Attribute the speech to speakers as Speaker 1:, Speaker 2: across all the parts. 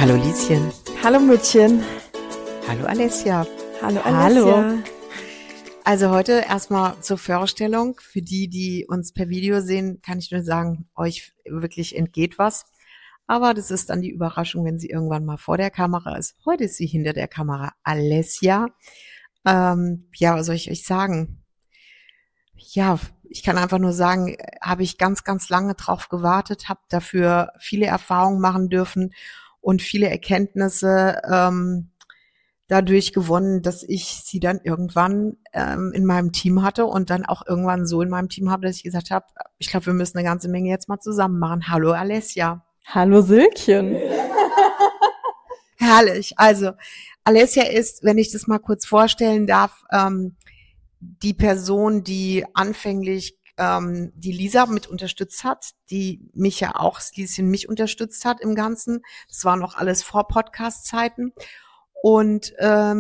Speaker 1: Hallo Lieschen.
Speaker 2: Hallo Mütchen.
Speaker 1: Hallo Alessia.
Speaker 2: Hallo Alessia.
Speaker 1: Also heute erstmal zur Vorstellung. Für die, die uns per Video sehen, kann ich nur sagen, euch wirklich entgeht was. Aber das ist dann die Überraschung, wenn sie irgendwann mal vor der Kamera ist. Heute ist sie hinter der Kamera. Alessia. Was soll ich euch sagen? Ja, ich kann einfach nur sagen, habe ich ganz, ganz lange drauf gewartet, habe dafür viele Erfahrungen machen dürfen und viele Erkenntnisse dadurch gewonnen, dass ich sie dann irgendwann in meinem Team hatte und dann auch irgendwann so in meinem Team habe, dass ich gesagt habe, ich glaube, wir müssen eine ganze Menge jetzt mal zusammen machen. Hallo Alessia.
Speaker 2: Hallo Silkchen.
Speaker 1: Herrlich. Also Alessia ist, wenn ich das mal kurz vorstellen darf, die Person, die anfänglich die Lisa mit unterstützt hat, die mich ja auch, Lieschen mich unterstützt hat im Ganzen. Das war noch alles vor Podcast-Zeiten. Und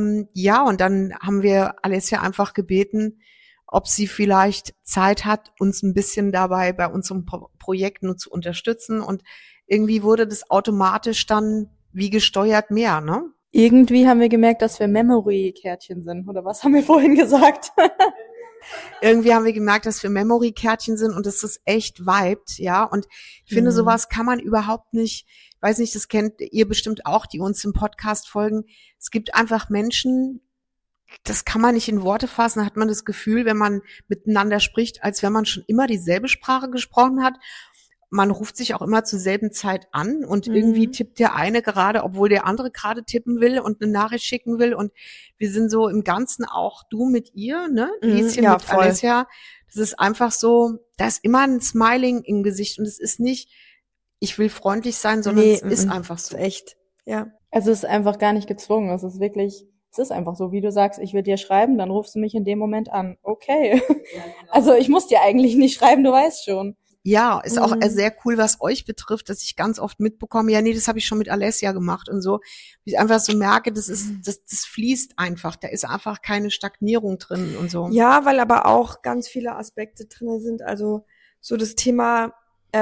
Speaker 1: und dann haben wir Alessia einfach gebeten, ob sie vielleicht Zeit hat, uns ein bisschen dabei bei unserem Projekt nur zu unterstützen. Und irgendwie wurde das automatisch dann wie gesteuert mehr, ne?
Speaker 2: Irgendwie haben wir gemerkt, dass wir Memory-Kärtchen sind. Oder was haben wir vorhin gesagt?
Speaker 1: Irgendwie haben wir gemerkt, dass wir Memory-Kärtchen sind und dass das echt vibet, ja. Und ich finde, sowas kann man überhaupt nicht, weiß nicht, das kennt ihr bestimmt auch, die uns im Podcast folgen. Es gibt einfach Menschen, das kann man nicht in Worte fassen, da hat man das Gefühl, wenn man miteinander spricht, als wenn man schon immer dieselbe Sprache gesprochen hat. Man ruft sich auch immer zur selben Zeit an und irgendwie tippt der eine gerade, obwohl der andere gerade tippen will und eine Nachricht schicken will. Und wir sind so im Ganzen auch du mit ihr, ne? Lieschen
Speaker 2: Ja,
Speaker 1: mit
Speaker 2: voll.
Speaker 1: Alessia. Das ist einfach so, da ist immer ein Smiling im Gesicht und es ist nicht, ich will freundlich sein, sondern es ist einfach so.
Speaker 2: Ist echt. Ja. Also es ist einfach gar nicht gezwungen. Es ist wirklich, es ist einfach so, wie du sagst, ich will dir schreiben, dann rufst du mich in dem Moment an. Okay. Also ich muss dir eigentlich nicht schreiben, du weißt schon.
Speaker 1: Ja, ist auch sehr cool, was euch betrifft, dass ich ganz oft mitbekomme, ja, nee, das habe ich schon mit Alessia gemacht und so. Wie ich einfach so merke, das fließt einfach, da ist einfach keine Stagnierung drin und so.
Speaker 3: Ja, weil aber auch ganz viele Aspekte drinne sind. Also so das Thema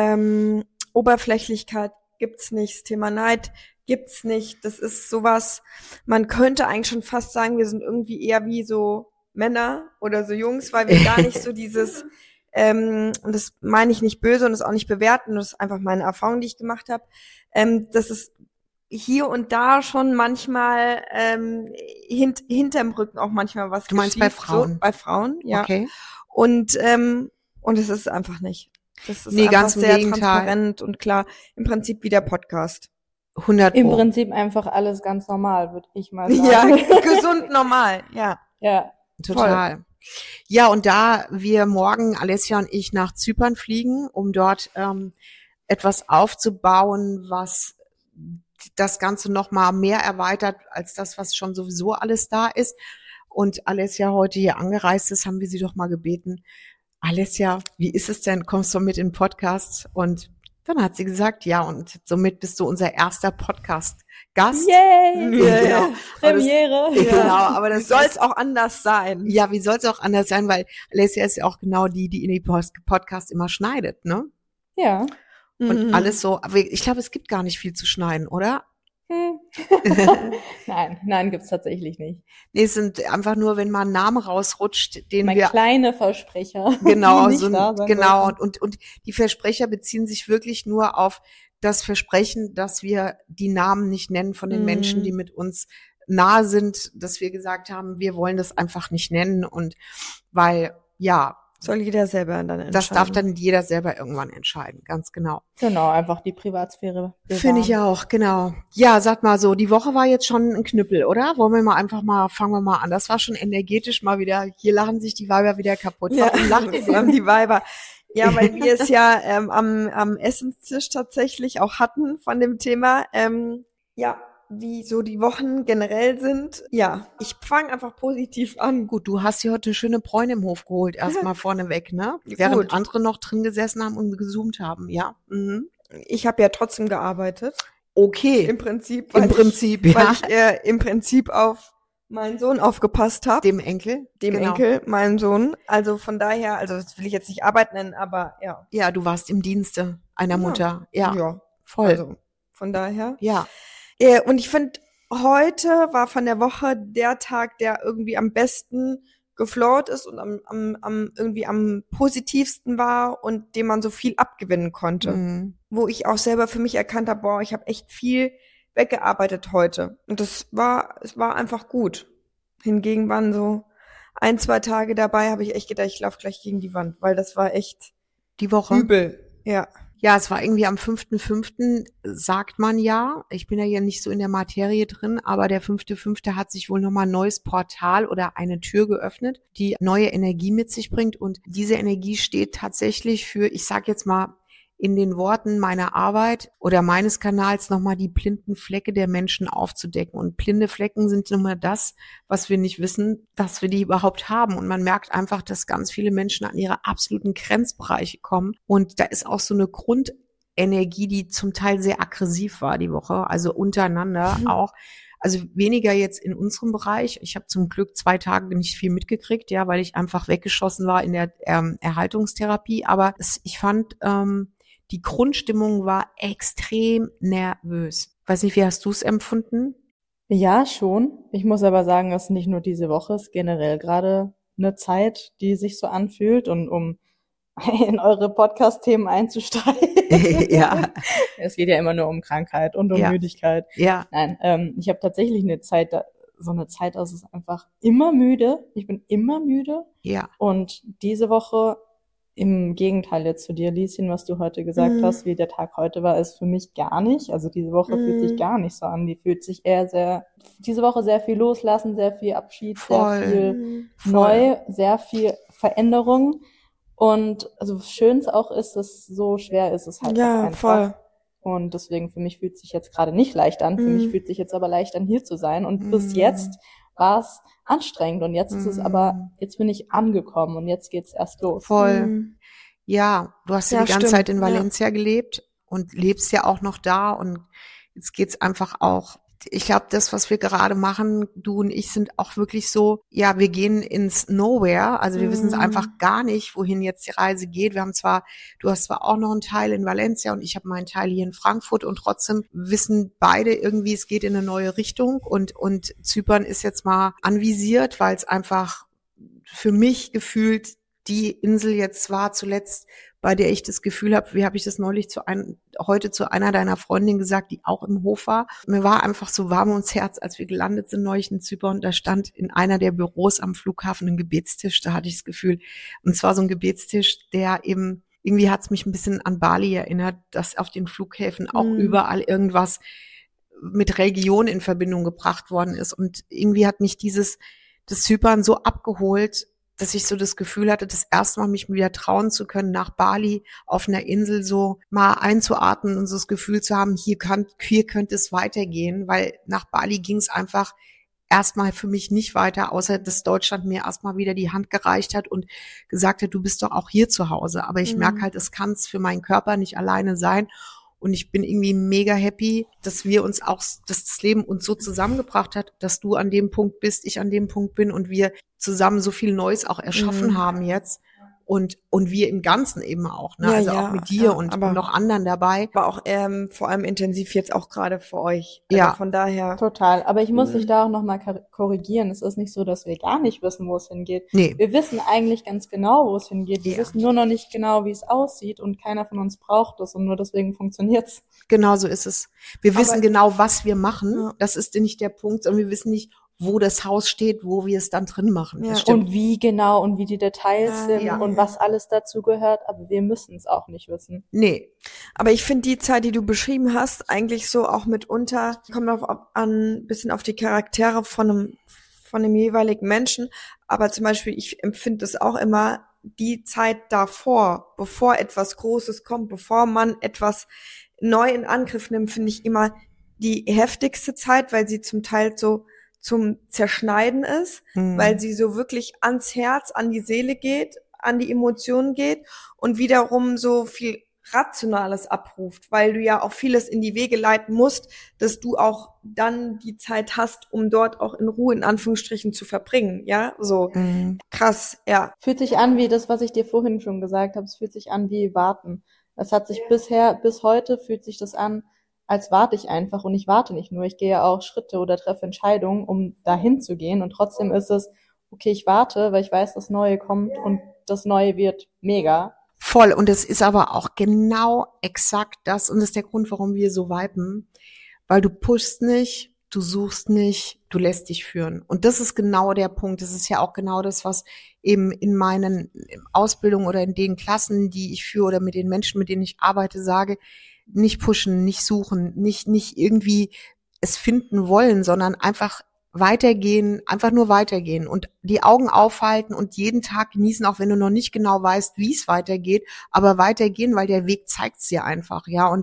Speaker 3: Oberflächlichkeit gibt's nicht, das Thema Neid gibt's nicht. Das ist sowas, man könnte eigentlich schon fast sagen, wir sind irgendwie eher wie so Männer oder so Jungs, weil wir gar nicht so dieses und das meine ich nicht böse und das auch nicht bewerten, das ist einfach meine Erfahrung, die ich gemacht habe, dass es hier und da schon manchmal hinterm Rücken auch manchmal was
Speaker 1: Du meinst
Speaker 3: geschieht.
Speaker 1: bei Frauen?
Speaker 3: So, bei Frauen, ja.
Speaker 1: Okay.
Speaker 3: Und es ist einfach nicht. Das ist einfach
Speaker 1: ganz im
Speaker 3: sehr
Speaker 1: Gegenteil.
Speaker 3: transparent und klar. Im Prinzip wie der Podcast.
Speaker 1: 100
Speaker 2: Im
Speaker 1: Pro.
Speaker 2: Prinzip einfach alles ganz normal, würde ich mal sagen.
Speaker 3: Ja, gesund normal, ja.
Speaker 2: Ja.
Speaker 1: Total. Voll. Ja, und da wir morgen, Alessia und ich, nach Zypern fliegen, um dort etwas aufzubauen, was das Ganze noch mal mehr erweitert als das, was schon sowieso alles da ist. Und Alessia heute hier angereist ist, haben wir sie doch mal gebeten, Alessia, wie ist es denn? Kommst du mit in den Podcast? Und dann hat sie gesagt, ja, und somit bist du unser erster Podcast-Gast.
Speaker 2: Yay!
Speaker 1: Genau.
Speaker 2: Premiere.
Speaker 1: Genau, aber das
Speaker 3: soll es auch anders sein.
Speaker 1: Ja, wie soll es auch anders sein? Weil Alessia ist ja auch genau die in die Podcast immer schneidet, ne?
Speaker 2: Ja.
Speaker 1: Und alles so, aber ich glaube, es gibt gar nicht viel zu schneiden, oder?
Speaker 2: Nein, gibt's tatsächlich nicht.
Speaker 1: Nee, es sind einfach nur, wenn mal ein Name rausrutscht, den
Speaker 2: Mein kleine Versprecher.
Speaker 1: Genau,
Speaker 2: die nicht da sein
Speaker 1: genau.
Speaker 2: wollten.
Speaker 1: Und die Versprecher beziehen sich wirklich nur auf das Versprechen, dass wir die Namen nicht nennen von den Menschen, die mit uns nahe sind, dass wir gesagt haben, wir wollen das einfach nicht nennen und weil, ja.
Speaker 3: Soll jeder selber dann entscheiden.
Speaker 1: Das darf dann jeder selber irgendwann entscheiden, ganz genau.
Speaker 2: Genau, einfach die Privatsphäre bewahren.
Speaker 1: Finde ich auch, genau. Ja, sag mal so, die Woche war jetzt schon ein Knüppel, oder? Fangen wir mal an. Das war schon energetisch mal wieder, hier lachen sich die Weiber wieder kaputt. Warum lachen
Speaker 3: die Weiber? Ja, weil wir es ja am Essenstisch tatsächlich auch hatten von dem Thema. Wie so die Wochen generell sind. Ja, ich fange einfach positiv an.
Speaker 1: Gut, du hast hier heute eine schöne Bräune im Hof geholt, erstmal vorneweg, ne? Während andere noch drin gesessen haben und gezoomt haben, ja.
Speaker 3: Ich habe ja trotzdem gearbeitet.
Speaker 1: Okay.
Speaker 3: Im Prinzip,
Speaker 1: ja.
Speaker 3: Weil ich im Prinzip auf meinen Sohn aufgepasst habe.
Speaker 1: Dem Enkel?
Speaker 3: Enkel, meinen Sohn. Also von daher, also das will ich jetzt nicht Arbeit nennen, aber ja.
Speaker 1: Ja, du warst im Dienste einer Mutter. Ja,
Speaker 3: ja.
Speaker 1: Voll.
Speaker 3: Also von daher.
Speaker 1: Ja.
Speaker 3: Und ich finde, heute war von der Woche der Tag, der irgendwie am besten geflowt ist und irgendwie am positivsten war und dem man so viel abgewinnen konnte.
Speaker 1: Mhm.
Speaker 3: Wo ich auch selber für mich erkannt habe, boah, ich habe echt viel weggearbeitet heute. Und es war einfach gut. Hingegen waren so 1, 2 Tage dabei, habe ich echt gedacht, ich laufe gleich gegen die Wand, weil das war echt
Speaker 1: Die Woche.
Speaker 3: übel. Ja.
Speaker 1: Ja, es war irgendwie am 5.5., sagt man ja. Ich bin ja hier nicht so in der Materie drin, aber der 5.5. hat sich wohl nochmal ein neues Portal oder eine Tür geöffnet, die neue Energie mit sich bringt. Und diese Energie steht tatsächlich für, ich sag jetzt mal, in den Worten meiner Arbeit oder meines Kanals nochmal die blinden Flecke der Menschen aufzudecken. Und blinde Flecken sind nochmal das, was wir nicht wissen, dass wir die überhaupt haben. Und man merkt einfach, dass ganz viele Menschen an ihre absoluten Grenzbereiche kommen. Und da ist auch so eine Grundenergie, die zum Teil sehr aggressiv war die Woche, also untereinander auch. Also weniger jetzt in unserem Bereich. Ich habe zum Glück 2 Tage nicht viel mitgekriegt, ja, weil ich einfach weggeschossen war in der Erhaltungstherapie. Aber ich fand, die Grundstimmung war extrem nervös. Weiß nicht, wie hast du es empfunden?
Speaker 2: Ja, schon. Ich muss aber sagen, dass nicht nur diese Woche ist, generell gerade eine Zeit, die sich so anfühlt und um in eure Podcast-Themen einzusteigen.
Speaker 1: Ja.
Speaker 2: Es geht ja immer nur um Krankheit und um
Speaker 1: Ja.
Speaker 2: Müdigkeit.
Speaker 1: Ja,
Speaker 2: Nein, ich habe tatsächlich so eine Zeit, dass es einfach immer müde. Ich bin immer müde.
Speaker 1: ja.
Speaker 2: Und diese Woche, im Gegenteil jetzt zu dir, Lieschen, was du heute gesagt hast, wie der Tag heute war, ist für mich gar nicht. Also diese Woche fühlt sich gar nicht so an. Die fühlt sich eher diese Woche sehr viel loslassen, sehr viel Abschied,
Speaker 1: Voll.
Speaker 2: sehr viel
Speaker 1: Voll.
Speaker 2: neu, sehr viel Veränderung. Und also schön es auch ist, dass so schwer ist es halt auch
Speaker 3: Ja,
Speaker 2: einfach.
Speaker 3: voll.
Speaker 2: Und deswegen für mich fühlt es sich jetzt gerade nicht leicht an. Für mich fühlt sich jetzt aber leicht an, hier zu sein. Und bis jetzt war es anstrengend. Und jetzt ist es aber, jetzt bin ich angekommen und jetzt geht's erst los.
Speaker 1: Voll. Ja, du hast ja
Speaker 3: Ja,
Speaker 1: die ganze
Speaker 3: stimmt.
Speaker 1: Zeit in Valencia gelebt und lebst ja auch noch da und jetzt geht's einfach auch. Ich glaube, das, was wir gerade machen, du und ich, sind auch wirklich so, ja, wir gehen ins Nowhere. Also wir wissen es einfach gar nicht, wohin jetzt die Reise geht. Du hast zwar auch noch einen Teil in Valencia und ich habe meinen Teil hier in Frankfurt und trotzdem wissen beide irgendwie, es geht in eine neue Richtung und Zypern ist jetzt mal anvisiert, weil es einfach für mich gefühlt die Insel jetzt war zuletzt, bei der ich das Gefühl habe, wie habe ich das neulich heute zu einer deiner Freundinnen gesagt, die auch im Hof war. Mir war einfach so warm ums Herz, als wir gelandet sind neulich in Zypern und da stand in einer der Büros am Flughafen ein Gebetstisch, da hatte ich das Gefühl, und zwar so ein Gebetstisch, der eben, irgendwie hat es mich ein bisschen an Bali erinnert, dass auf den Flughäfen auch überall irgendwas mit Religion in Verbindung gebracht worden ist und irgendwie hat mich das Zypern so abgeholt, dass ich so das Gefühl hatte, das erste Mal mich wieder trauen zu können, nach Bali auf einer Insel so mal einzuatmen und so das Gefühl zu haben, hier könnte es weitergehen, weil nach Bali ging es einfach erstmal für mich nicht weiter, außer dass Deutschland mir erstmal wieder die Hand gereicht hat und gesagt hat, du bist doch auch hier zu Hause. Aber ich merke halt, es kann es für meinen Körper nicht alleine sein. Und ich bin irgendwie mega happy, dass das Leben uns so zusammengebracht hat, dass du an dem Punkt bist, ich an dem Punkt bin und wir zusammen so viel Neues auch erschaffen haben jetzt. Und wir im Ganzen eben auch, ne?
Speaker 3: Ja,
Speaker 1: Also
Speaker 3: ja,
Speaker 1: auch mit dir
Speaker 3: ja,
Speaker 1: und
Speaker 3: aber-
Speaker 1: noch anderen dabei.
Speaker 3: Aber auch vor allem intensiv jetzt auch gerade für euch. Also
Speaker 1: Ja.
Speaker 3: von daher.
Speaker 2: Total. Aber ich muss dich da auch nochmal korrigieren. Es ist nicht so, dass wir gar nicht wissen, wo es hingeht.
Speaker 1: Nee.
Speaker 2: Wir wissen eigentlich ganz genau, wo es hingeht. Wir
Speaker 1: Ja.
Speaker 2: wissen nur noch nicht genau, wie es aussieht und keiner von uns braucht es und nur deswegen funktioniert's.
Speaker 1: Genau so ist es. Wir wissen
Speaker 3: Aber-
Speaker 1: genau, was wir machen.
Speaker 3: Ja.
Speaker 1: Das ist nicht der Punkt, sondern wir wissen nicht, wo das Haus steht, wo wir es dann drin machen.
Speaker 3: Ja.
Speaker 1: Das stimmt.
Speaker 2: Und wie genau und wie die Details
Speaker 3: Ja,
Speaker 2: sind
Speaker 1: ja.
Speaker 2: und was alles dazu gehört, aber wir müssen es auch nicht wissen.
Speaker 1: Nee.
Speaker 3: Aber ich finde die Zeit, die du beschrieben hast, eigentlich so auch mitunter, kommt ein bisschen auf die Charaktere von einem jeweiligen Menschen. Aber zum Beispiel, ich empfinde es auch immer, die Zeit davor, bevor etwas Großes kommt, bevor man etwas neu in Angriff nimmt, finde ich immer die heftigste Zeit, weil sie zum Teil so zum Zerschneiden ist, weil sie so wirklich ans Herz, an die Seele geht, an die Emotionen geht und wiederum so viel Rationales abruft, weil du ja auch vieles in die Wege leiten musst, dass du auch dann die Zeit hast, um dort auch in Ruhe in Anführungsstrichen zu verbringen, ja, so krass, ja.
Speaker 2: Fühlt sich an wie das, was ich dir vorhin schon gesagt habe. Es fühlt sich an wie warten. Es hat sich bis heute fühlt sich das an, als warte ich einfach, und ich warte nicht nur, ich gehe ja auch Schritte oder treffe Entscheidungen, um dahin zu gehen, und trotzdem ist es, okay, ich warte, weil ich weiß, das Neue kommt und das Neue wird mega.
Speaker 1: Voll. Und es ist aber auch genau exakt das, und das ist der Grund, warum wir so viben, weil du pushst nicht, du suchst nicht, du lässt dich führen. Und das ist genau der Punkt. Das ist ja auch genau das, was eben in meinen Ausbildungen oder in den Klassen, die ich führe, oder mit den Menschen, mit denen ich arbeite, sage: Nicht pushen, nicht suchen, nicht irgendwie es finden wollen, sondern einfach weitergehen, einfach nur weitergehen und die Augen aufhalten und jeden Tag genießen, auch wenn du noch nicht genau weißt, wie es weitergeht, aber weitergehen, weil der Weg zeigt's dir einfach, ja. Und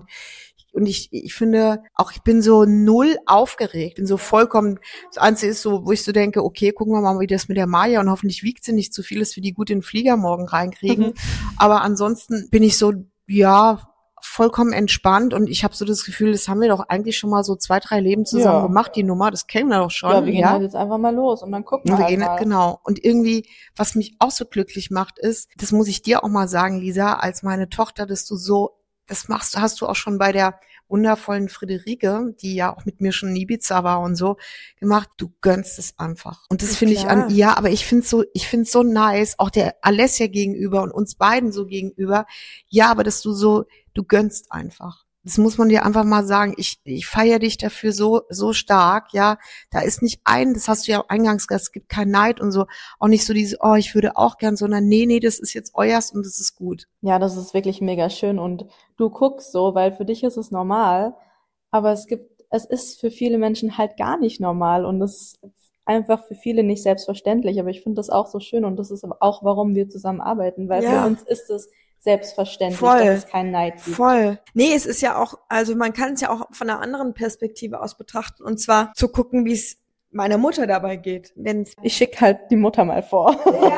Speaker 1: ich finde auch, ich bin so null aufgeregt, bin so vollkommen, das Einzige ist so, wo ich so denke, okay, gucken wir mal, wie das mit der Maja, und hoffentlich wiegt sie nicht zu viel, dass wir die gut in den Flieger morgen reinkriegen. Aber ansonsten bin ich so, ja, vollkommen entspannt, und ich habe so das Gefühl, das haben wir doch eigentlich schon mal so 2, 3 Leben zusammen gemacht, die Nummer, das kennen wir doch schon.
Speaker 2: Ja, wir gehen halt jetzt einfach mal los und dann gucken wir halt mal.
Speaker 1: Genau. Und irgendwie, was mich auch so glücklich macht, ist, das muss ich dir auch mal sagen, Lisa, als meine Tochter, dass du so, das hast du auch schon bei der wundervollen Friederike, die ja auch mit mir schon in Ibiza war und so, gemacht. Du gönnst es einfach. Und das finde ich aber ich finde es so nice, auch der Alessia gegenüber und uns beiden so gegenüber. Ja, aber dass du gönnst einfach. Das muss man dir einfach mal sagen. Ich feiere dich dafür so stark, ja. Da ist nicht das hast du ja eingangs gesagt, es gibt kein Neid und so, auch nicht so dieses, oh, ich würde auch gern, sondern nee, das ist jetzt euers und das ist gut.
Speaker 2: Ja, das ist wirklich mega schön, und du guckst so, weil für dich ist es normal, aber es ist für viele Menschen halt gar nicht normal, und es ist einfach für viele nicht selbstverständlich, aber ich finde das auch so schön, und das ist auch, warum wir zusammenarbeiten, weil für uns ist es selbstverständlich, dass es keinen Neid gibt.
Speaker 3: Voll. Nee, es ist ja auch, also man kann es ja auch von einer anderen Perspektive aus betrachten, und zwar zu gucken, wie es meiner Mutter dabei geht.
Speaker 2: Ich schicke halt die Mutter mal vor.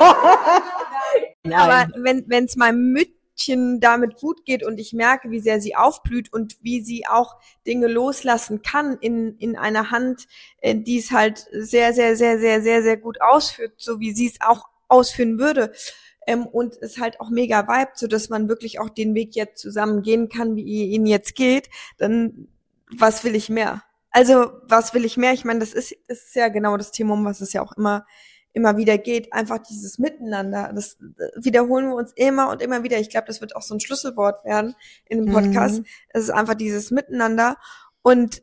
Speaker 3: Aber wenn es meinem Müttchen damit gut geht und ich merke, wie sehr sie aufblüht und wie sie auch Dinge loslassen kann in einer Hand, die es halt sehr, sehr, sehr, sehr, sehr, sehr gut ausführt, so wie sie es auch ausführen würde, und es halt auch mega vibet, so dass man wirklich auch den Weg jetzt zusammen gehen kann, wie ihr ihn jetzt geht, dann was will ich mehr? Also, was will ich mehr? Ich meine, das ist ja genau das Thema, um was es ja auch immer wieder geht, einfach dieses Miteinander. Das wiederholen wir uns immer und immer wieder. Ich glaube, das wird auch so ein Schlüsselwort werden in dem Podcast. Es ist einfach dieses Miteinander. Und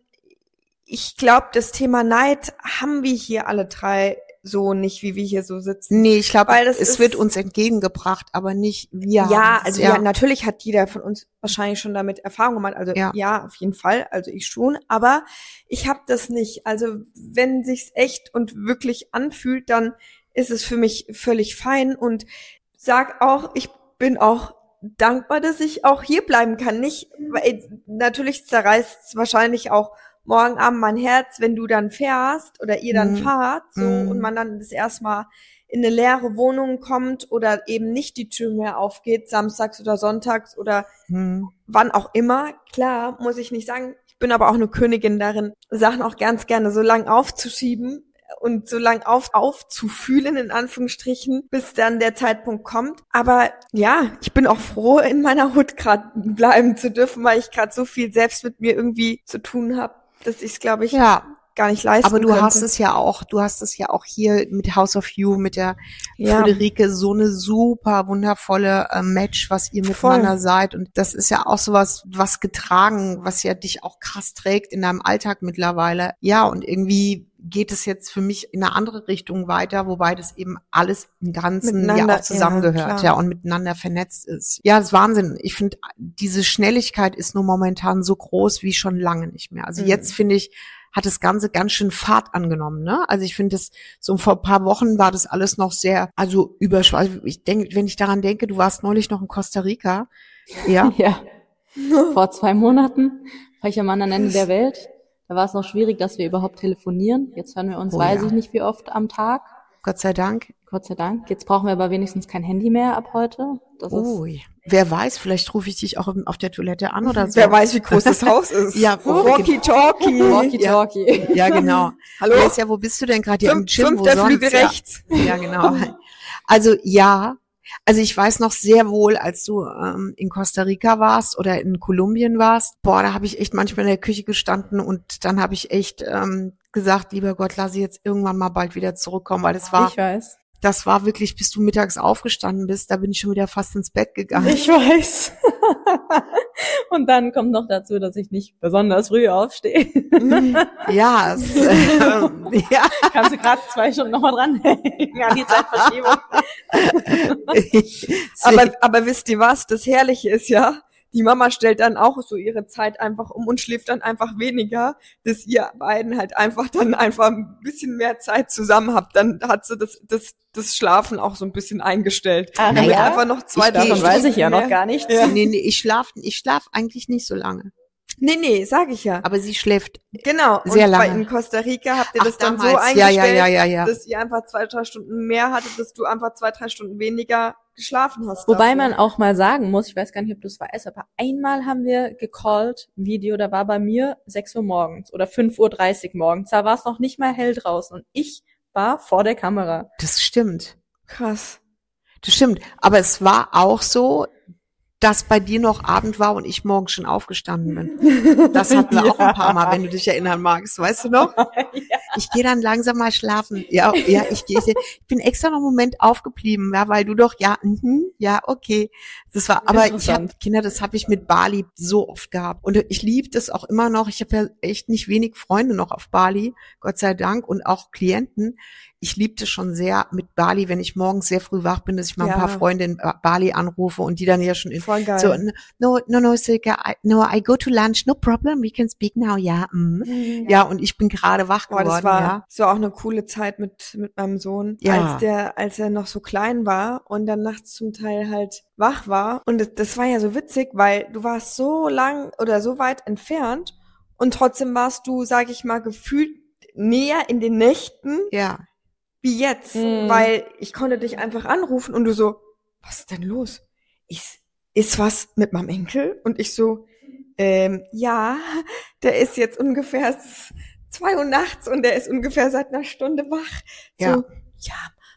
Speaker 3: ich glaube, das Thema Neid haben wir hier alle 3 so nicht, wie wir hier so sitzen.
Speaker 1: Nee, ich glaube, es wird uns entgegengebracht, aber nicht wir.
Speaker 3: Ja, also ja, natürlich hat jeder von uns wahrscheinlich schon damit Erfahrung gemacht. Also ja, auf jeden Fall. Also ich schon. Aber ich habe das nicht. Also wenn sich's echt und wirklich anfühlt, dann ist es für mich völlig fein, und sag auch, ich bin auch dankbar, dass ich auch hier bleiben kann. Nicht, weil natürlich zerreißt es wahrscheinlich auch morgen Abend mein Herz, wenn du dann fährst oder ihr dann fahrt, so, und man dann das erstmal in eine leere Wohnung kommt oder eben nicht die Tür mehr aufgeht, samstags oder sonntags oder wann auch immer. Klar, muss ich nicht sagen, ich bin aber auch eine Königin darin, Sachen auch ganz gerne so lang aufzuschieben und so lang aufzufühlen, in Anführungsstrichen, bis dann der Zeitpunkt kommt. Aber ja, ich bin auch froh, in meiner Hut gerade bleiben zu dürfen, weil ich gerade so viel selbst mit mir irgendwie zu tun habe, dass ich es, glaube ich, gar nicht leisten
Speaker 1: Aber du
Speaker 3: könnte.
Speaker 1: hast es ja auch hier mit House of You, mit der Friederike, so eine super wundervolle Match, was ihr miteinander seid. Und das ist ja auch sowas, was getragen, was ja dich auch krass trägt in deinem Alltag mittlerweile. Ja, und irgendwie geht es jetzt für mich in eine andere Richtung weiter, wobei das eben alles im Ganzen ja auch zusammengehört, und miteinander vernetzt ist. Ja, das ist Wahnsinn. Ich finde, diese Schnelligkeit ist nur momentan so groß wie schon lange nicht mehr. Also jetzt finde ich, hat das Ganze ganz schön Fahrt angenommen, ne? Also ich finde, das so vor ein paar Wochen war das alles noch sehr, also überschwänglich. Ich denke, wenn ich daran denke, du warst neulich noch in Costa Rica, ja.
Speaker 2: Ja. Vor 2 Monaten war ich am anderen Ende der Welt. Da war es noch schwierig, dass wir überhaupt telefonieren. Jetzt hören wir uns, weiß ich nicht wie oft am Tag.
Speaker 1: Gott sei Dank.
Speaker 2: Gott sei Dank. Jetzt brauchen wir aber wenigstens kein Handy mehr ab heute. Das ist
Speaker 1: wer weiß, vielleicht rufe ich dich auch auf der Toilette an oder so.
Speaker 3: Wer weiß, wie groß das Haus ist.
Speaker 1: Ja,
Speaker 3: Walkie-Talkie.
Speaker 2: Walkie-Talkie.
Speaker 1: Ja, genau.
Speaker 3: Hallo?
Speaker 1: Wo bist du denn gerade? Hier im Gym?
Speaker 3: 5. Flügel rechts.
Speaker 1: Ja, genau. Also ja, Also ich weiß noch sehr wohl, als du in Costa Rica warst oder in Kolumbien warst, boah, da habe ich echt manchmal in der Küche gestanden und dann habe ich echt gesagt, lieber Gott, lass sie jetzt irgendwann mal bald wieder zurückkommen, weil
Speaker 2: Ich weiß.
Speaker 1: das war wirklich, bis du mittags aufgestanden bist, da bin ich schon wieder fast ins Bett gegangen.
Speaker 2: Ich weiß. Und dann kommt noch dazu, dass ich nicht besonders früh aufstehe.
Speaker 1: Ja, ja.
Speaker 2: Kannst du gerade 2 Stunden nochmal dranhängen an die Zeitverschiebung.
Speaker 3: Aber wisst ihr was? Das Herrliche ist ja, die Mama stellt dann auch so ihre Zeit einfach um und schläft dann einfach weniger, dass ihr beiden halt einfach ein bisschen mehr Zeit zusammen habt. Dann hat sie das Schlafen auch so ein bisschen eingestellt.
Speaker 2: Ah,
Speaker 3: Damit
Speaker 2: ja?
Speaker 3: einfach noch 2
Speaker 2: Davon weiß ich ja
Speaker 3: mehr.
Speaker 2: noch gar nichts.
Speaker 3: Ja.
Speaker 1: Nee, ich schlaf eigentlich nicht so lange.
Speaker 3: Nee, sag ich ja.
Speaker 1: Aber sie schläft
Speaker 3: Genau.
Speaker 1: sehr
Speaker 3: und
Speaker 1: lange.
Speaker 3: In Costa Rica habt ihr das dann so
Speaker 1: damals.
Speaker 3: eingestellt,
Speaker 1: Ja.
Speaker 3: dass ihr einfach 2-3 Stunden mehr hattet, dass du einfach 2-3 Stunden weniger geschlafen hast.
Speaker 2: Wobei
Speaker 3: dafür.
Speaker 2: man auch mal sagen muss, ich weiß gar nicht, ob du es weißt, aber einmal haben wir gecallt, ein Video, da war bei mir 6 Uhr morgens oder 5:30 Uhr morgens. Da war es noch nicht mal hell draußen und ich war vor der Kamera.
Speaker 1: Das stimmt.
Speaker 3: Krass.
Speaker 1: Das stimmt. Aber es war auch so, dass bei dir noch Abend war und ich morgens schon aufgestanden bin. Das hatten wir auch ein paar Mal, wenn du dich erinnern magst. Weißt du noch? Ich gehe dann langsam mal schlafen. Ja, ich bin extra noch einen Moment aufgeblieben, ja, weil du doch, ja, okay. Das war, aber Kinder, das habe ich mit Bali so oft gehabt. Und ich liebe das auch immer noch. Ich habe ja echt nicht wenig Freunde noch auf Bali, Gott sei Dank, und auch Klienten. Ich liebte schon sehr mit Bali, wenn ich morgens sehr früh wach bin, dass ich mal ein paar Freunde in Bali anrufe und die dann ja schon
Speaker 3: Voll geil.
Speaker 1: so, no, Silke, I go to lunch, no problem, we can speak now, ja. Ja, und ich bin gerade wach geworden,
Speaker 3: das war
Speaker 1: ja.
Speaker 3: so auch eine coole Zeit mit meinem Sohn,
Speaker 1: Ja.
Speaker 3: als er noch so klein war und dann nachts zum Teil halt wach war. Und das war ja so witzig, weil du warst so lang oder so weit entfernt und trotzdem warst du, sag ich mal, gefühlt näher in den Nächten
Speaker 1: Ja.
Speaker 3: wie jetzt, weil ich konnte dich einfach anrufen und du so, was ist denn los? Ist was mit meinem Enkel? Und ich so, ja, der ist jetzt ungefähr 2 Uhr nachts und der ist ungefähr seit einer Stunde wach.
Speaker 1: Ja.
Speaker 3: So, ja,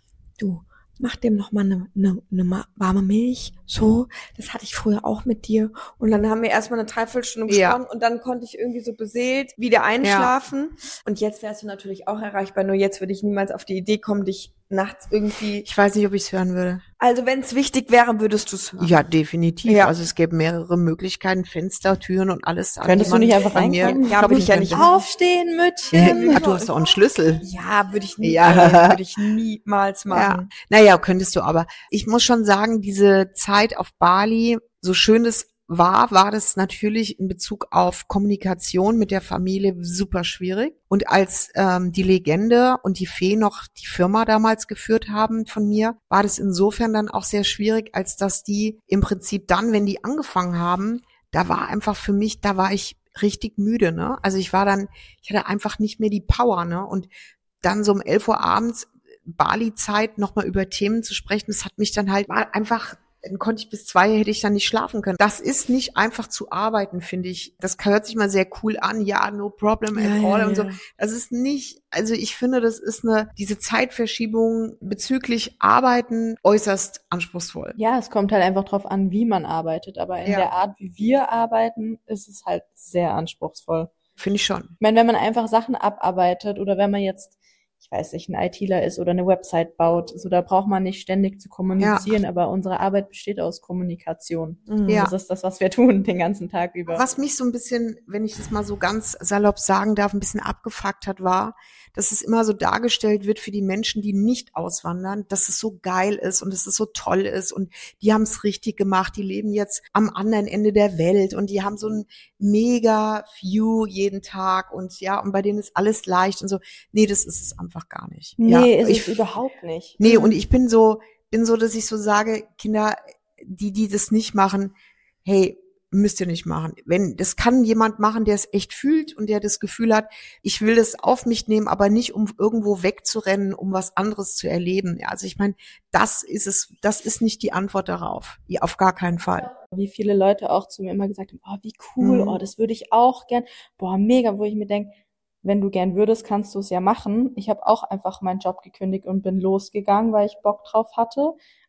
Speaker 3: du, mach dem noch mal eine warme Milch. So, das hatte ich früher auch mit dir. Und dann haben wir erstmal eine Dreiviertelstunde gesprochen und dann konnte ich irgendwie so beseelt wieder einschlafen. Und jetzt wärst du natürlich auch erreichbar, nur jetzt würde ich niemals auf die Idee kommen, dich nachts irgendwie...
Speaker 1: Ich weiß nicht, ob ich es hören würde.
Speaker 3: Also wenn es wichtig wäre, würdest du es hören.
Speaker 1: Ja, definitiv.
Speaker 3: Ja.
Speaker 1: Also es gäbe mehrere Möglichkeiten, Fenster, Türen und alles.
Speaker 2: Könntest du nicht einfach
Speaker 1: bei mir
Speaker 2: reinkommen?
Speaker 3: Ja, würde ich ja nicht
Speaker 2: Aufstehen, Mütchen.
Speaker 1: Ja, du hast doch einen Schlüssel.
Speaker 3: Ja, würde ich
Speaker 1: Ja.
Speaker 3: niemals
Speaker 1: Ja.
Speaker 3: machen.
Speaker 1: Naja, könntest du aber. Ich muss schon sagen, diese Zeit auf Bali, so schön es war das natürlich in Bezug auf Kommunikation mit der Familie super schwierig. Und als die Legende und die Fee noch die Firma damals geführt haben von mir, war das insofern dann auch sehr schwierig, als dass die im Prinzip dann, wenn die angefangen haben, da war einfach für mich, da war ich richtig müde, ne? Also ich hatte einfach nicht mehr die Power, ne? Und dann so um 11 Uhr abends Bali-Zeit nochmal über Themen zu sprechen, das hat mich dann halt war einfach, dann konnte ich bis 2, hätte ich dann nicht schlafen können. Das ist nicht einfach zu arbeiten, finde ich. Das hört sich mal sehr cool an. Ja, no problem at all und so. Das ist nicht, also ich finde, das ist diese Zeitverschiebung bezüglich Arbeiten äußerst anspruchsvoll.
Speaker 2: Ja, es kommt halt einfach drauf an, wie man arbeitet. Aber in
Speaker 1: Ja.
Speaker 2: der Art, wie wir arbeiten, ist es halt sehr anspruchsvoll.
Speaker 1: Finde ich schon.
Speaker 2: Ich meine, wenn man einfach Sachen abarbeitet oder wenn man jetzt, ich weiß nicht, ein ITler ist oder eine Website baut, so da braucht man nicht ständig zu kommunizieren, aber unsere Arbeit besteht aus Kommunikation.
Speaker 1: Ja.
Speaker 2: Das ist das, was wir tun den ganzen Tag über.
Speaker 1: Was mich so ein bisschen, wenn ich das mal so ganz salopp sagen darf, ein bisschen abgefuckt hat, war, dass es immer so dargestellt wird für die Menschen, die nicht auswandern, dass es so geil ist und dass es so toll ist und die haben es richtig gemacht, die leben jetzt am anderen Ende der Welt und die haben so ein mega View jeden Tag und ja, und bei denen ist alles leicht und so. Nee, das ist es einfach gar nicht.
Speaker 2: Nee,
Speaker 1: ja,
Speaker 2: ist es überhaupt nicht.
Speaker 1: Nee, und ich bin so, dass ich so sage, Kinder, die das nicht machen, hey, müsst ihr nicht machen. Das kann jemand machen, der es echt fühlt und der das Gefühl hat, ich will das auf mich nehmen, aber nicht um irgendwo wegzurennen, um was anderes zu erleben. Ja, also ich meine, das ist nicht die Antwort darauf. Ja, auf gar keinen Fall.
Speaker 2: Wie viele Leute auch zu mir immer gesagt haben, oh, wie cool, oh, das würde ich auch gern. Boah, mega, wo ich mir denke, wenn du gern würdest, kannst du es ja machen. Ich habe auch einfach meinen Job gekündigt und bin losgegangen, weil ich Bock drauf hatte.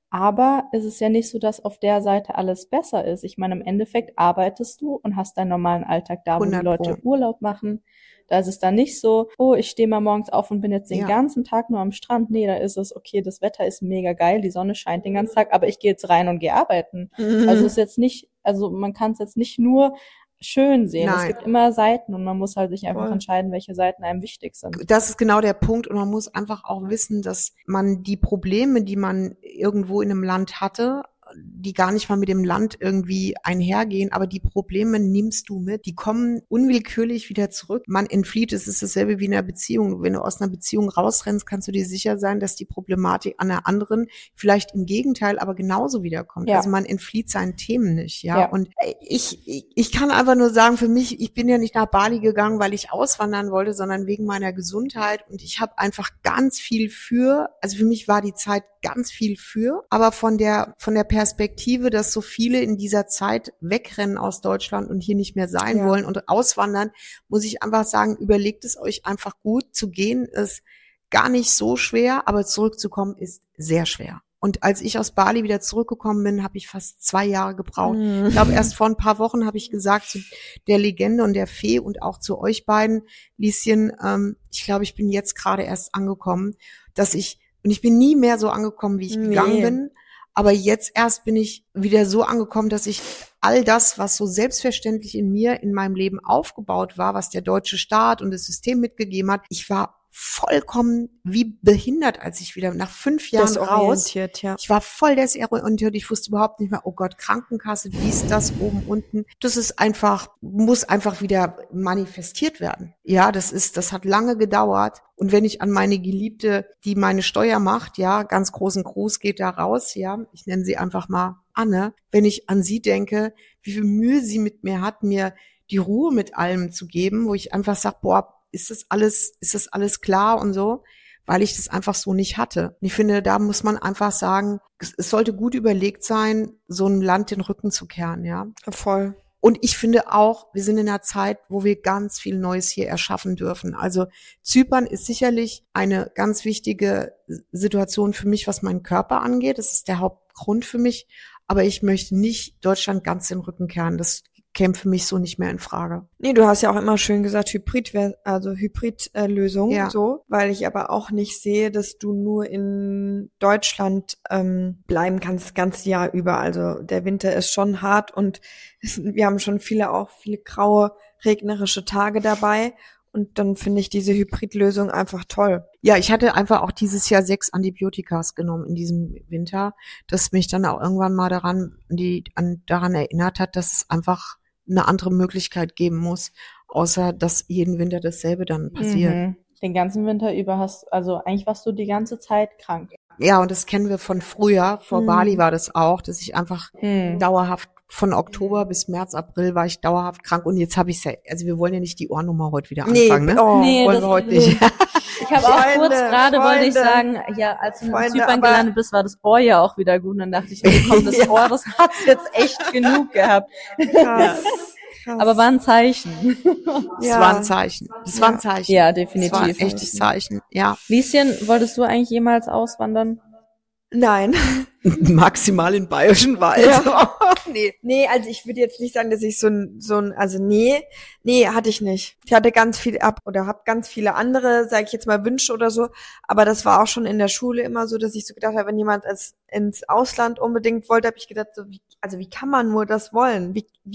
Speaker 2: Aber es ist ja nicht so, dass auf der Seite alles besser ist. Ich meine, im Endeffekt arbeitest du und hast deinen normalen Alltag da, wo die
Speaker 1: 100
Speaker 2: Leute
Speaker 1: Pro.
Speaker 2: Urlaub machen. Da ist es dann nicht so, oh, ich stehe mal morgens auf und bin jetzt den
Speaker 1: Ja.
Speaker 2: ganzen Tag nur am Strand. Nee, da ist es, okay, das Wetter ist mega geil, die Sonne scheint den ganzen Tag, aber ich gehe jetzt rein und gehe arbeiten. Also ist jetzt nicht, also man kann es jetzt nicht nur schön sehen. Es
Speaker 1: Nein.
Speaker 2: gibt immer Seiten und man muss halt sich einfach
Speaker 3: Voll.
Speaker 2: entscheiden, welche Seiten einem wichtig sind.
Speaker 1: Das ist genau der Punkt und man muss einfach auch wissen, dass man die Probleme, die man irgendwo in einem Land hatte, die gar nicht mal mit dem Land irgendwie einhergehen, aber die Probleme nimmst du mit, die kommen unwillkürlich wieder zurück. Man entflieht, es ist dasselbe wie in einer Beziehung. Wenn du aus einer Beziehung rausrennst, kannst du dir sicher sein, dass die Problematik an der anderen vielleicht im Gegenteil aber genauso wiederkommt.
Speaker 2: Ja.
Speaker 1: Also man entflieht seinen Themen nicht, ja.
Speaker 2: Ja.
Speaker 1: Und ich kann einfach nur sagen, für mich, ich bin ja nicht nach Bali gegangen, weil ich auswandern wollte, sondern wegen meiner Gesundheit und ich habe einfach ganz viel also für mich war die Zeit ganz viel aber von der Perspektive, dass so viele in dieser Zeit wegrennen aus Deutschland und hier nicht mehr sein
Speaker 3: Ja.
Speaker 1: wollen und auswandern, muss ich einfach sagen, überlegt es euch einfach gut. Zu gehen ist gar nicht so schwer, aber zurückzukommen ist sehr schwer. Und als ich aus Bali wieder zurückgekommen bin, habe ich fast 2 Jahre gebraucht. Ich glaube, erst vor ein paar Wochen habe ich gesagt zu der Legende und der Fee und auch zu euch beiden, Lieschen, ich glaube, ich bin jetzt gerade erst angekommen, und ich bin nie mehr so angekommen, wie ich gegangen
Speaker 3: Nee.
Speaker 1: bin. Aber jetzt erst bin ich wieder so angekommen, dass ich all das, was so selbstverständlich in meinem Leben aufgebaut war, was der deutsche Staat und das System mitgegeben hat, ich war vollkommen wie behindert, als ich wieder nach 5 Jahren raus.
Speaker 3: Desorientiert, ja.
Speaker 1: Ich war voll desorientiert. Ich wusste überhaupt nicht mehr, oh Gott, Krankenkasse, dies, das, oben, unten. Das ist muss einfach wieder manifestiert werden. Ja, das hat lange gedauert. Und wenn ich an meine Geliebte, die meine Steuer macht, ja, ganz großen Gruß geht da raus, ja, ich nenne sie einfach mal Anne, wenn ich an sie denke, wie viel Mühe sie mit mir hat, mir die Ruhe mit allem zu geben, wo ich einfach sage, boah, ist das alles klar und so, weil ich das einfach so nicht hatte. Und ich finde, da muss man einfach sagen, es sollte gut überlegt sein, so einem Land den Rücken zu kehren, ja.
Speaker 3: Voll.
Speaker 1: Und ich finde auch, wir sind in einer Zeit, wo wir ganz viel Neues hier erschaffen dürfen. Also Zypern ist sicherlich eine ganz wichtige Situation für mich, was meinen Körper angeht. Das ist der Hauptgrund für mich. Aber ich möchte nicht Deutschland ganz den Rücken kehren. Das käme für mich so nicht mehr in Frage.
Speaker 3: Nee, du hast ja auch immer schön gesagt, Hybrid-Lösung,
Speaker 1: Ja.
Speaker 3: so, weil ich aber auch nicht sehe, dass du nur in Deutschland bleiben kannst, das ganze Jahr über. Also der Winter ist schon hart und wir haben schon viele graue, regnerische Tage dabei. Und dann finde ich diese Hybridlösung einfach toll.
Speaker 1: Ja, ich hatte einfach auch dieses Jahr 6 Antibiotikas genommen in diesem Winter, das mich dann auch irgendwann mal daran erinnert hat, dass es einfach eine andere Möglichkeit geben muss, außer dass jeden Winter dasselbe dann passiert.
Speaker 2: Mhm. Den ganzen Winter über eigentlich warst du die ganze Zeit krank.
Speaker 1: Ja, und das kennen wir von früher. Vor
Speaker 3: Mhm.
Speaker 1: Bali war das auch, dass ich einfach dauerhaft von Oktober bis März, April war ich dauerhaft krank und jetzt habe ich also wir wollen ja nicht die Ohrnummer heute wieder anfangen, ne?
Speaker 2: Nee,
Speaker 1: Wollen
Speaker 2: das
Speaker 1: wir heute nicht.
Speaker 2: Ich habe auch
Speaker 3: Freunde,
Speaker 2: kurz gerade, wollte ich
Speaker 3: Freunde.
Speaker 2: sagen, ja, als du in
Speaker 3: Freunde,
Speaker 2: Zypern
Speaker 3: aber-
Speaker 2: gelandet bist, war das Ohr ja auch wieder gut. Und dann dachte ich, nee, komm, das Ohr, das hat's jetzt echt genug gehabt.
Speaker 3: Krass.
Speaker 2: Aber war ein Zeichen.
Speaker 1: Das war ein Zeichen. Das war ein Zeichen.
Speaker 2: Ja,
Speaker 1: Das war ein
Speaker 2: definitiv.
Speaker 1: echtes Zeichen. Ja.
Speaker 2: Lieschen, wolltest du eigentlich jemals auswandern?
Speaker 3: Nein.
Speaker 1: Maximal in Bayerischen Wald. Nee.
Speaker 3: Nee, also ich würde jetzt nicht sagen, dass ich nee, hatte ich nicht. Ich hatte habe ganz viele andere, sage ich jetzt mal, Wünsche oder so, aber das war auch schon in der Schule immer so, dass ich so gedacht habe, wenn jemand ins Ausland unbedingt wollte, habe ich gedacht, so wie kann man nur das wollen?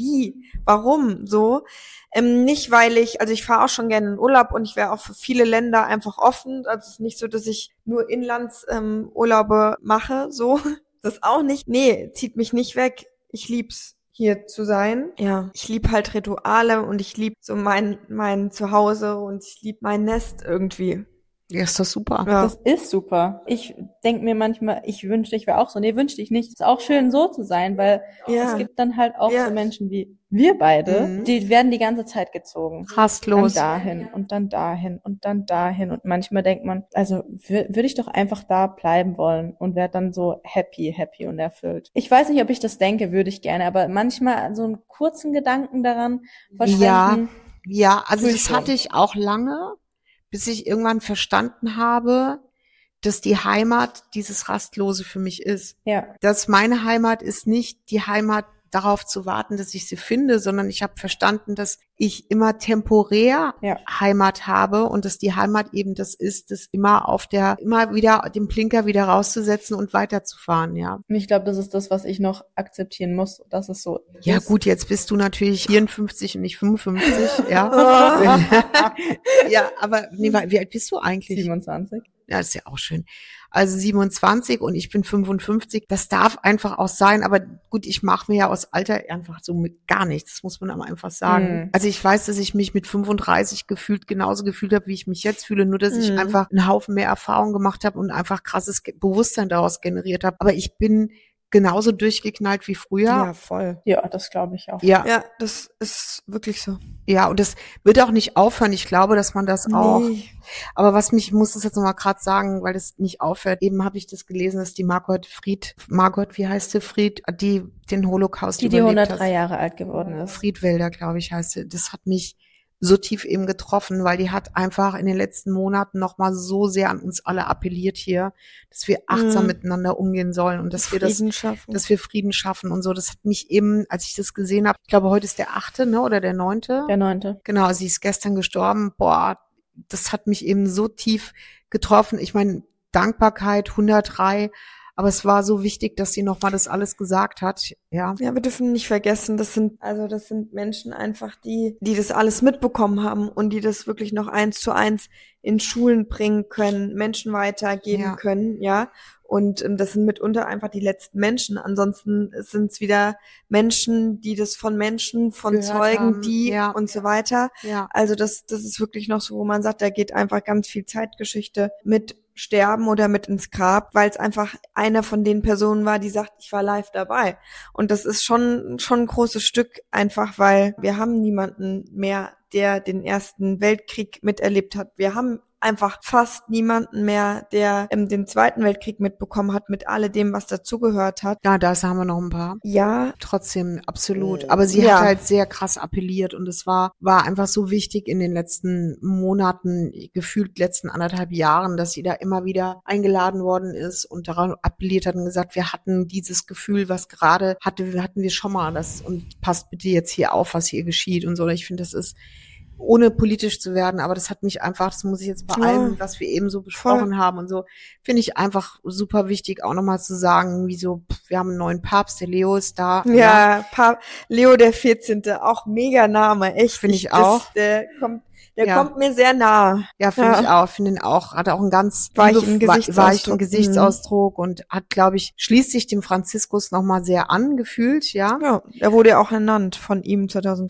Speaker 3: Warum so? Nicht, weil ich fahre auch schon gerne in Urlaub und ich wäre auch für viele Länder einfach offen. Also es ist nicht so, dass ich nur Inlandsurlaube mache, so. Das auch nicht. Nee, zieht mich nicht weg. Ich lieb's, hier zu sein. Ja, ich lieb halt Rituale und ich lieb so mein Zuhause und ich lieb mein Nest irgendwie.
Speaker 1: Ja, ist doch super.
Speaker 3: Ja.
Speaker 2: Das ist super. Ich denk mir manchmal, ich wünschte, ich wäre auch so. Nee, wünschte ich nicht. Ist auch schön, so zu sein, weil
Speaker 3: Ja.
Speaker 2: es gibt dann halt auch
Speaker 3: Ja.
Speaker 2: so Menschen wie wir beide,
Speaker 1: Mhm.
Speaker 2: die werden die ganze Zeit gezogen.
Speaker 1: Rastlos.
Speaker 2: Dann dahin und dann dahin und dann dahin. Und manchmal denkt man, also würde ich doch einfach da bleiben wollen und wäre dann so happy und erfüllt. Ich weiß nicht, ob ich das denke, würde ich gerne, aber manchmal so einen kurzen Gedanken daran verschwenden.
Speaker 1: Ja, also
Speaker 2: Tue
Speaker 1: das
Speaker 2: ich schon.
Speaker 1: hatte ich auch lange, bis ich irgendwann verstanden habe, dass die Heimat dieses Rastlose für mich ist.
Speaker 2: Ja.
Speaker 1: Dass meine Heimat ist nicht die Heimat darauf zu warten, dass ich sie finde, sondern ich habe verstanden, dass ich immer temporär Heimat habe und dass die Heimat eben das ist, das immer wieder den Blinker wieder rauszusetzen und weiterzufahren, ja.
Speaker 2: Und ich glaube, das ist das, was ich noch akzeptieren muss, dass es so ist.
Speaker 1: Ja gut, jetzt bist du natürlich 54 und nicht 55, ja. Ja, aber nee, wie alt bist du eigentlich?
Speaker 2: 27.
Speaker 1: Ja, das ist ja auch schön. Also 27 und ich bin 55. Das darf einfach auch sein. Aber gut, ich mache mir ja aus Alter einfach so mit gar nichts. Das muss man aber einfach sagen. Also ich weiß, dass ich mich mit 35 genauso gefühlt habe, wie ich mich jetzt fühle. Nur, dass ich einfach einen Haufen mehr Erfahrung gemacht habe und einfach krasses Bewusstsein daraus generiert habe. Aber ich bin genauso durchgeknallt wie früher.
Speaker 3: Ja, voll.
Speaker 2: Ja, das glaube ich auch.
Speaker 3: Ja, das ist wirklich so.
Speaker 1: Ja, und das wird auch nicht aufhören. Ich glaube, dass man das auch. Aber ich muss das jetzt nochmal gerade sagen, weil das nicht aufhört. Eben habe ich das gelesen, dass die Margot, wie heißt sie, die den Holocaust
Speaker 2: die
Speaker 1: überlebt
Speaker 2: 103 Jahre alt geworden ist.
Speaker 1: Friedwälder, glaube ich, heißt sie. Das hat mich so tief eben getroffen, weil die hat einfach in den letzten Monaten nochmal so sehr an uns alle appelliert hier, dass wir achtsam miteinander umgehen sollen und dass wir Frieden schaffen und so. Das hat mich eben, als ich das gesehen habe, ich glaube, heute ist der 8., ne, oder der 9.
Speaker 2: Der 9.
Speaker 1: Genau, sie ist gestern gestorben. Boah, das hat mich eben so tief getroffen. Ich meine, Dankbarkeit, 103, aber es war so wichtig, dass sie nochmal das alles gesagt hat, ja.
Speaker 3: Ja, wir dürfen nicht vergessen, das sind Menschen einfach, die das alles mitbekommen haben und die das wirklich noch 1:1 in Schulen bringen können, Menschen weitergeben können, ja. Und das sind mitunter einfach die letzten Menschen. Ansonsten sind es wieder Menschen, die das von Menschen, von Zeugen, und so weiter.
Speaker 1: Ja.
Speaker 3: Also das ist wirklich noch so, wo man sagt, da geht einfach ganz viel Zeitgeschichte mit sterben oder mit ins Grab, weil es einfach einer von den Personen war, die sagt, ich war live dabei. Und das ist schon ein großes Stück einfach, weil wir haben niemanden mehr, der den Ersten Weltkrieg miterlebt hat. Wir haben einfach fast niemanden mehr, der den Zweiten Weltkrieg mitbekommen hat, mit alledem, was dazugehört hat.
Speaker 1: Ja, da haben wir noch ein paar.
Speaker 3: Ja.
Speaker 1: Trotzdem, absolut. Aber sie hat halt sehr krass appelliert und es war einfach so wichtig in den letzten Monaten, gefühlt letzten 1,5 Jahren, dass sie da immer wieder eingeladen worden ist und daran appelliert hat und gesagt, wir hatten dieses Gefühl, was gerade hatten wir schon mal, und passt bitte jetzt hier auf, was hier geschieht und so. Ich finde, das ist, ohne politisch zu werden, aber das hat mich einfach, das muss ich jetzt bei allem, was wir eben so besprochen haben und so, finde ich einfach super wichtig, auch nochmal zu sagen, wir haben einen neuen Papst, der Leo ist da.
Speaker 3: Ja, Leo der 14., auch mega Name, echt.
Speaker 1: Finde ich auch.
Speaker 3: Der kommt mir sehr nah.
Speaker 1: Ja, finde ich auch. Finde ihn auch, hat auch einen ganz
Speaker 3: weichen
Speaker 1: Gesichtsausdruck und hat, glaube ich, schließt sich dem Franziskus nochmal sehr angefühlt, ja.
Speaker 3: Ja, er wurde ja auch ernannt von ihm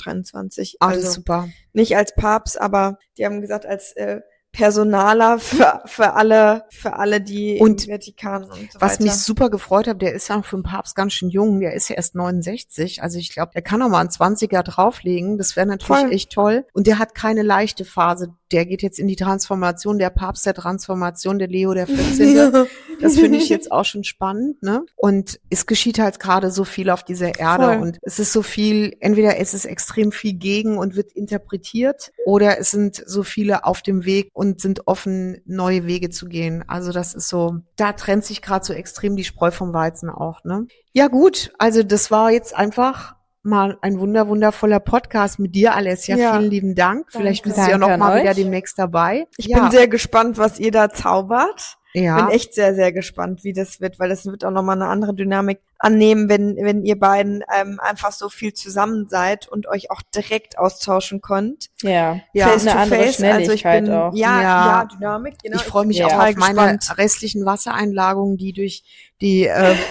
Speaker 3: 2023.
Speaker 1: Ah, das ist super.
Speaker 3: Nicht als Papst, aber die haben gesagt, als Personaler für alle, die im Vatikan und so weiter.
Speaker 1: Was mich super gefreut hat, der ist ja für den Papst ganz schön jung, der ist ja erst 69, also ich glaube, der kann noch mal einen 20er drauflegen, das wäre natürlich echt toll. Und der hat keine leichte Phase, der geht jetzt in die Transformation, der Papst der Transformation, der Leo der 14. Das finde ich jetzt auch schon spannend, ne? Und es geschieht halt gerade so viel auf dieser Erde und es ist so viel, entweder es ist extrem viel gegen und wird interpretiert oder es sind so viele auf dem Weg und sind offen, neue Wege zu gehen. Also das ist so, da trennt sich gerade so extrem die Spreu vom Weizen auch, ne? Ja gut, also das war jetzt einfach mal ein wundervoller Podcast mit dir, Alessia. Ja. Vielen lieben Dank. Vielleicht bist du ja noch mal wieder demnächst dabei.
Speaker 3: Ich bin sehr gespannt, was ihr da zaubert.
Speaker 1: Ja.
Speaker 3: Bin echt sehr, sehr gespannt, wie das wird, weil das wird auch nochmal eine andere Dynamik annehmen, wenn ihr beiden einfach so viel zusammen seid und euch auch direkt austauschen könnt.
Speaker 2: Ja,
Speaker 3: face
Speaker 2: eine
Speaker 3: to
Speaker 2: andere
Speaker 3: face.
Speaker 2: Schnelligkeit
Speaker 3: also
Speaker 2: auch.
Speaker 3: Ja, Dynamik. Genau.
Speaker 1: Ich freue mich auch auf meine restlichen Wassereinlagungen, die durch die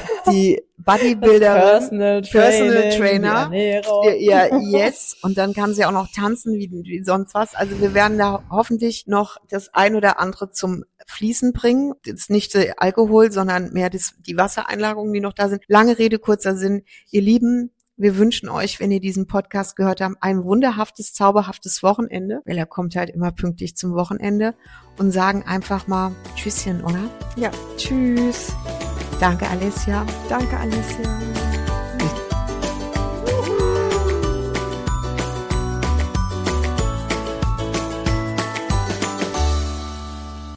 Speaker 1: Bodybuilderin, Personal Trainer, yes, und dann kann sie auch noch tanzen wie sonst was. Also wir werden da hoffentlich noch das ein oder andere zum Fließen bringen. Jetzt nicht der Alkohol, sondern mehr die Wassereinlagungen, die noch da sind. Lange Rede, kurzer Sinn. Ihr Lieben, wir wünschen euch, wenn ihr diesen Podcast gehört habt, ein wunderhaftes, zauberhaftes Wochenende, weil er kommt halt immer pünktlich zum Wochenende, und sagen einfach mal Tschüsschen, oder?
Speaker 3: Ja, tschüss.
Speaker 1: Danke, Alessia.
Speaker 3: Danke, Alessia.